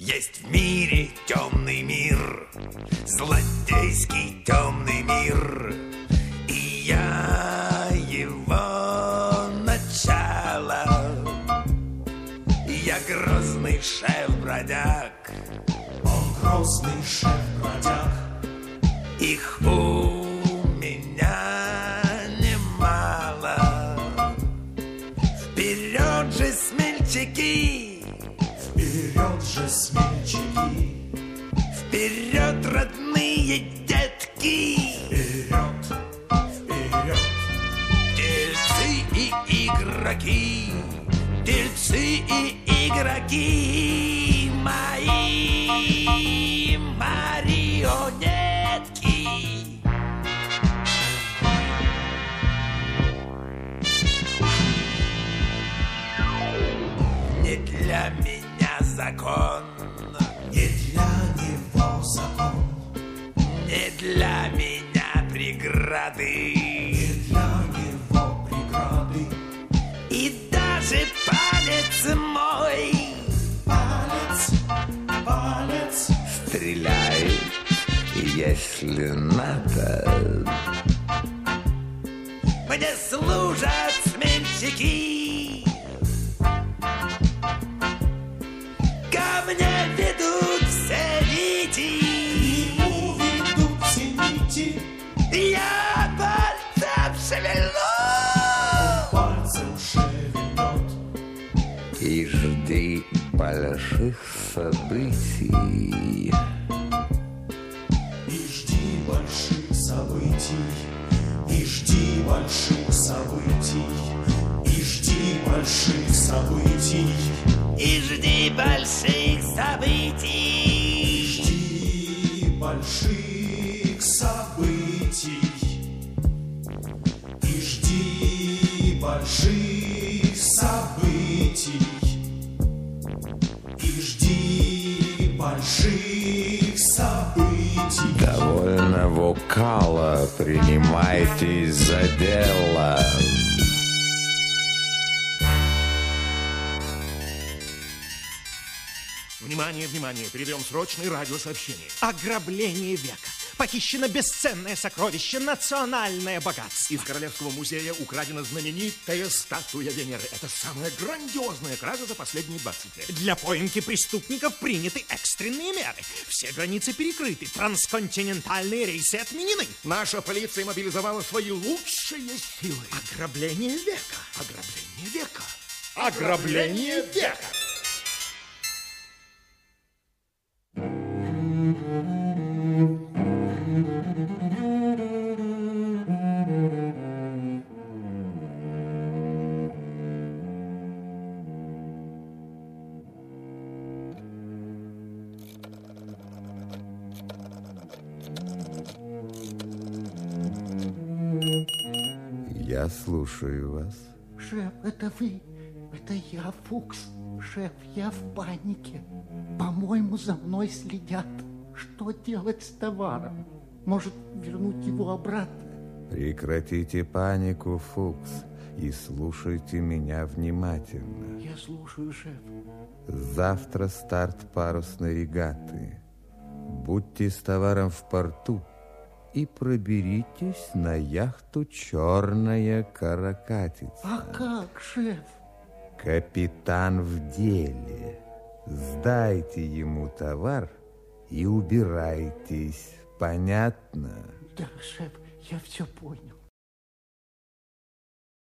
Есть в мире темный мир, злодейский темный мир, и я его начало. Я грозный шеф-бродяг, он грозный шеф-бродяг. их у меня немало. Вперед же, смельчаки! Вперед же, смельчаки! Вперед, родные детки! Вперед, вперед! Дельцы и игроки! Дельцы и игроки! Мои марионетки! Не для меня закон, не для него закон, не для меня преграды, не для него преграды. И даже палец мой, палец стреляй, если надо. Мне служат сменщики, ко мне ведут все нити. ведут все нити. Я пальцем шевельну, Пальцем шевельнет. и жди больших событий. И жди больших событий. И жди больших событий. И жди больших событий. И жди больших событий. Жди больших событий. И жди больших событий. И жди больших событий. Довольно вокала, принимайтесь за дело. Внимание, внимание, передаем срочное радиосообщение. Ограбление века. Похищено бесценное сокровище, национальное богатство. Из Королевского музея украдена знаменитая статуя Венеры. Это самая грандиозная кража за последние 20 лет. Для поимки преступников приняты экстренные меры. Все границы перекрыты, трансконтинентальные рейсы отменены. Наша полиция мобилизовала свои лучшие силы. Ограбление века. Ограбление века. Ограбление века. Я слушаю вас. Шеф, это вы? Это я, Фукс. Шеф, я в панике. По-моему, за мной следят. Что делать с товаром? Может, вернуть его обратно? Прекратите панику, Фукс, и слушайте меня внимательно. Я слушаю, шеф. Завтра старт парусной регаты. Будьте с товаром в порту и проберитесь на яхту «Черная каракатица». А как, шеф? Капитан в деле. Сдайте ему товар и убирайтесь. Понятно? Да, шеф, я все понял.